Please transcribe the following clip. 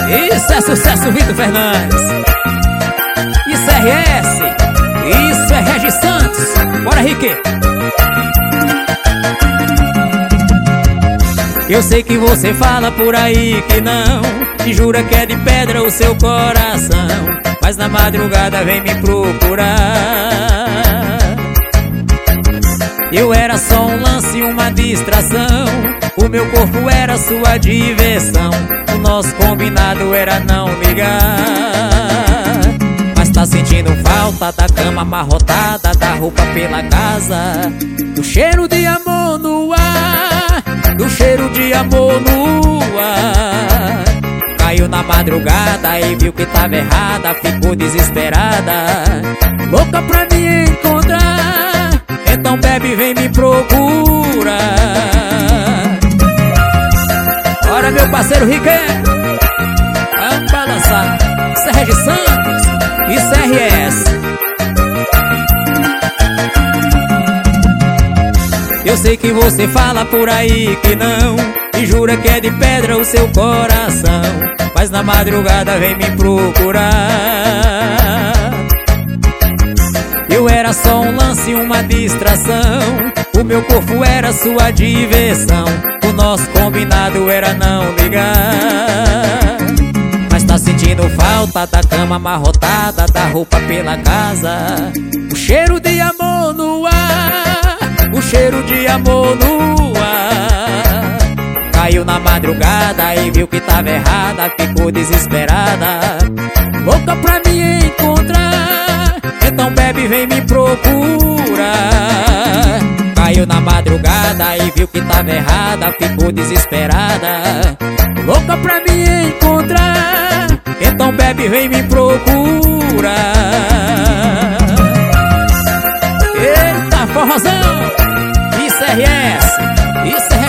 Isso é sucesso, Vitor Fernandes. Isso é RS. Isso é Regis Santos. Bora, Rick. Eu sei que você fala por aí que não, que jura que é de pedra o seu coração, mas na madrugada vem me procurar. Eu era só um lance, uma distração, o meu corpo era sua diversão, o nosso combinado era não ligar. Mas tá sentindo falta da cama amarrotada, da roupa pela casa, do cheiro de amor no ar, do cheiro de amor no ar. Caiu na madrugada e viu que tava errada, ficou desesperada, louca pra me encontrar. Então bebe, vem me procurar. Bora, meu parceiro Riquet, vamos balançar. Isso é Regis Santos, isso é RS. Eu sei que você fala por aí que não, e jura que é de pedra o seu coração, mas na madrugada vem me procurar. Eu era só um lance, uma distração, o meu corpo era sua diversão, o nosso combinado era não ligar. Mas tá sentindo falta da cama amarrotada, da roupa pela casa, o cheiro de amor no ar, o cheiro de amor no ar. Caiu na madrugada e viu que tava errada, ficou desesperada, louca pra me encontrar. Então bebe, vem me procurar. Caiu na madrugada e viu que tava errada, ficou desesperada, louca pra me encontrar. Então bebe, vem me procurar. Eita, forrozão. Isso é RS. Isso é